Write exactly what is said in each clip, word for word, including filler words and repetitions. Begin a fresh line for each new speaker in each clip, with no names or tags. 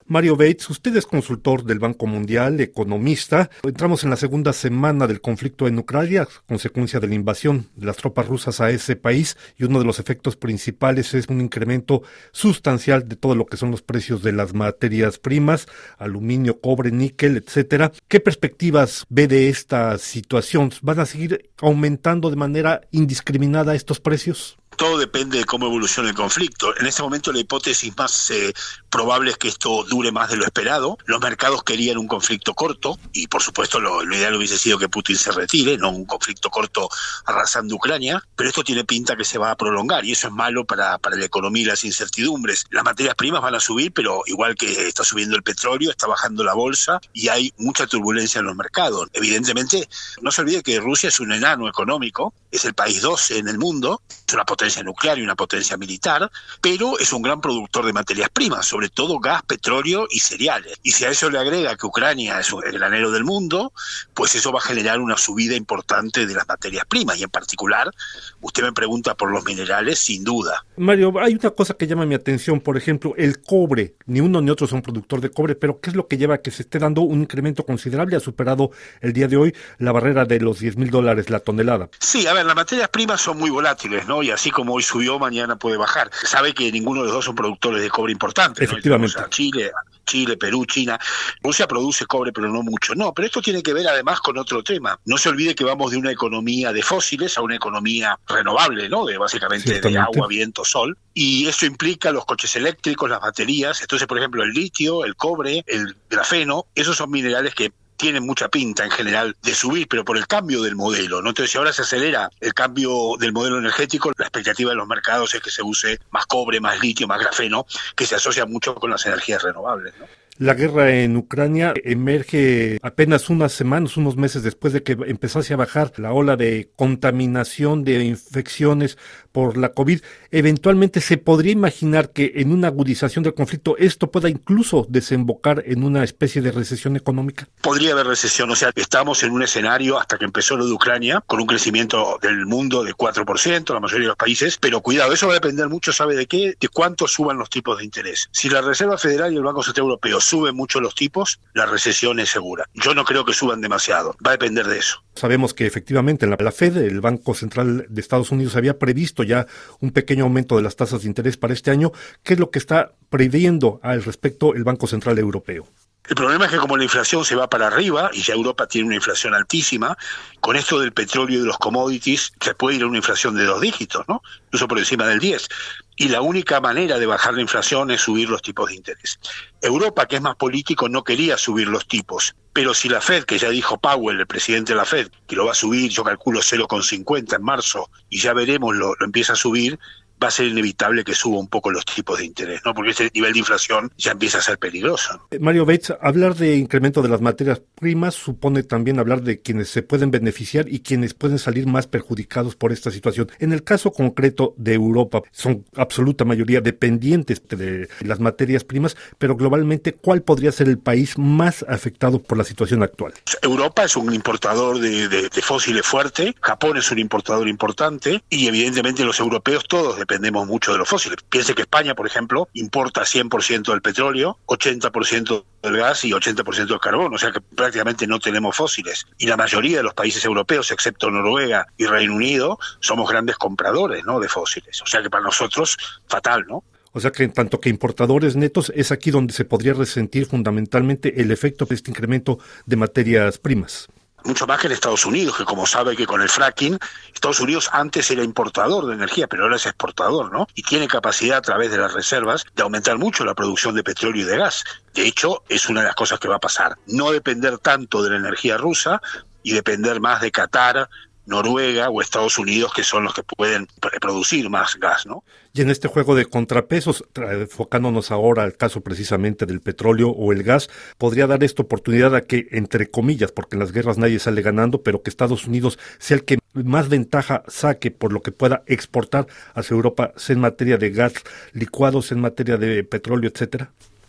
Mario Bates, usted es consultor del Banco Mundial, economista. Entramos en la segunda semana del conflicto en Ucrania, consecuencia de la invasión de las tropas rusas a ese país, y uno de los efectos principales es un incremento sustancial de todo lo que son los precios de las materias primas, aluminio, cobre, níquel, etcétera. ¿Qué perspectivas ve de esta situación? ¿Van a seguir aumentando de manera indiscriminada estos precios?
Todo depende de cómo evolucione el conflicto. En este momento la hipótesis más eh, probable es que esto dure más de lo esperado. Los mercados querían un conflicto corto y por supuesto lo, lo ideal hubiese sido que Putin se retire, no un conflicto corto arrasando Ucrania, pero esto tiene pinta que se va a prolongar y eso es malo para, para la economía y las incertidumbres. Las materias primas van a subir, pero igual que está subiendo el petróleo, está bajando la bolsa y hay mucha turbulencia en los mercados. Evidentemente, no se olvide que Rusia es un enano económico, es el país doce en el mundo, es una potencia nuclear y una potencia militar, pero es un gran productor de materias primas, sobre todo gas, petróleo y cereales. Y si a eso le agrega que Ucrania es el granero del mundo, pues eso va a generar una subida importante de las materias primas y en particular, usted me pregunta por los minerales, sin duda.
Mario, hay una cosa que llama mi atención, por ejemplo, el cobre. Ni uno ni otro son productor de cobre, pero ¿qué es lo que lleva a que se esté dando un incremento considerable? Ha superado el día de hoy la barrera de los diez mil dólares la tonelada.
Sí, a ver, las materias primas son muy volátiles, ¿no? Y así como hoy subió, mañana puede bajar. Sabe que ninguno de los dos son productores de cobre importantes,
Efectivamente.
¿no? Chile, Chile, Perú, China. Rusia produce cobre, pero no mucho. No, pero esto tiene que ver además con otro tema. No se olvide que vamos de una economía de fósiles a una economía renovable, ¿no? De básicamente de agua, viento, sol. Y eso implica los coches eléctricos, las baterías. Entonces, por ejemplo, el litio, el cobre, el grafeno, esos son minerales que tienen mucha pinta en general de subir, pero por el cambio del modelo, ¿no? Entonces, si ahora se acelera el cambio del modelo energético, la expectativa de los mercados es que se use más cobre, más litio, más grafeno, que se asocia mucho con las energías renovables, ¿no?
La guerra en Ucrania emerge apenas unas semanas, unos meses después de que empezase a bajar la ola de contaminación, de infecciones por la COVID. Eventualmente se podría imaginar que en una agudización del conflicto esto pueda incluso desembocar en una especie de recesión económica.
Podría haber recesión, o sea, estamos en un escenario hasta que empezó lo de Ucrania, con un crecimiento del mundo de cuatro por ciento, la mayoría de los países, pero cuidado, eso va a depender mucho, ¿sabe de qué? De cuánto suban los tipos de interés. Si la Reserva Federal y el Banco Central Europeo suben mucho los tipos, la recesión es segura. Yo no creo que suban demasiado, va a depender de eso.
Sabemos que efectivamente la, la Fed, el Banco Central de Estados Unidos, había previsto ya un pequeño aumento de las tasas de interés para este año. ¿Qué es lo que está previendo al respecto el Banco Central Europeo?
El problema es que como la inflación se va para arriba, y ya Europa tiene una inflación altísima, con esto del petróleo y de los commodities se puede ir a una inflación de dos dígitos, ¿no? Incluso por encima del diez. Y la única manera de bajar la inflación es subir los tipos de interés. Europa, que es más político, no quería subir los tipos. Pero si la Fed, que ya dijo Powell, el presidente de la Fed, que lo va a subir, yo calculo cero coma cincuenta en marzo, y ya veremos, lo, lo empieza a subir, va a ser inevitable que suba un poco los tipos de interés, ¿no? Porque este nivel de inflación ya empieza a ser peligroso.
Mario Bates, hablar de incremento de las materias primas supone también hablar de quienes se pueden beneficiar y quienes pueden salir más perjudicados por esta situación. En el caso concreto de Europa, son absoluta mayoría dependientes de las materias primas, pero globalmente, ¿cuál podría ser el país más afectado por la situación actual?
Europa es un importador de, de, de fósiles fuerte, Japón es un importador importante y evidentemente los europeos todos dependemos mucho de los fósiles. Piense que España, por ejemplo, importa cien por ciento del petróleo, ochenta por ciento del gas y ochenta por ciento del carbón, o sea que prácticamente no tenemos fósiles. Y la mayoría de los países europeos, excepto Noruega y Reino Unido, somos grandes compradores, ¿no?, de fósiles. O sea que para nosotros, fatal, ¿no?
O sea que en tanto que importadores netos, es aquí donde se podría resentir fundamentalmente el efecto de este incremento de materias primas.
Mucho más que en Estados Unidos, que como sabe que con el fracking, Estados Unidos antes era importador de energía, pero ahora es exportador, ¿no? Y tiene capacidad a través de las reservas de aumentar mucho la producción de petróleo y de gas. De hecho, es una de las cosas que va a pasar. No depender tanto de la energía rusa y depender más de Qatar, Noruega o Estados Unidos, que son los que pueden producir más gas, ¿no?
Y en este juego de contrapesos, enfocándonos ahora al caso precisamente del petróleo o el gas, podría dar esta oportunidad a que, entre comillas, porque en las guerras nadie sale ganando, pero que Estados Unidos sea el que más ventaja saque por lo que pueda exportar hacia Europa, sea en materia de gas licuados, en materia de petróleo, etcétera.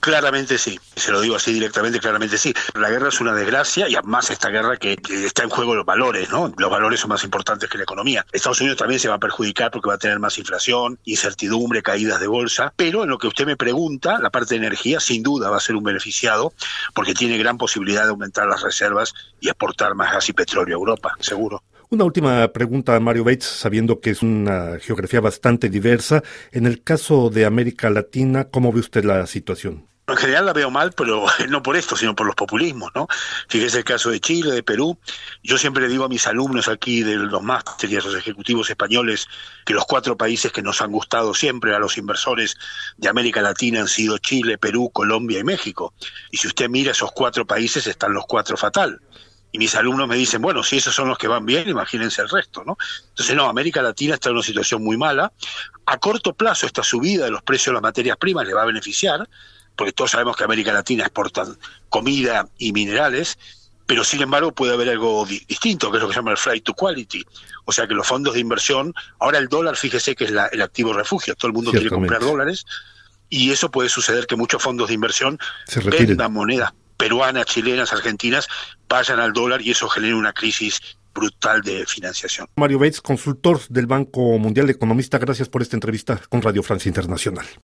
Claramente sí, se lo digo así directamente, claramente sí. La guerra es una desgracia y además esta guerra que está en juego los valores, ¿no? Los valores son más importantes que la economía. Estados Unidos también se va a perjudicar porque va a tener más inflación, incertidumbre, caídas de bolsa, pero en lo que usted me pregunta, la parte de energía sin duda va a ser un beneficiado porque tiene gran posibilidad de aumentar las reservas y exportar más gas y petróleo a Europa, seguro.
Una última pregunta, Mario Bates, sabiendo que es una geografía bastante diversa. En el caso de América Latina, ¿cómo ve usted la situación?
En general la veo mal, pero no por esto, sino por los populismos, ¿no? Fíjese el caso de Chile, de Perú. Yo siempre le digo a mis alumnos aquí de los másteres y a los ejecutivos españoles que los cuatro países que nos han gustado siempre a los inversores de América Latina han sido Chile, Perú, Colombia y México. Y si usted mira esos cuatro países, están los cuatro fatal. Y mis alumnos me dicen, bueno, si esos son los que van bien, imagínense el resto, ¿no? Entonces, no, América Latina está en una situación muy mala. A corto plazo, esta subida de los precios de las materias primas le va a beneficiar, porque todos sabemos que América Latina exporta comida y minerales, pero sin embargo puede haber algo di- distinto, que es lo que se llama el flight to quality. O sea que los fondos de inversión, ahora el dólar, fíjese que es la, el activo refugio, todo el mundo quiere comprar dólares, y eso puede suceder que muchos fondos de inversión
se retiren,
vendan monedas peruanas, chilenas, argentinas, vayan al dólar y eso genera una crisis brutal de financiación.
Mario Bates, consultor del Banco Mundial, economista, gracias por esta entrevista con Radio Francia Internacional.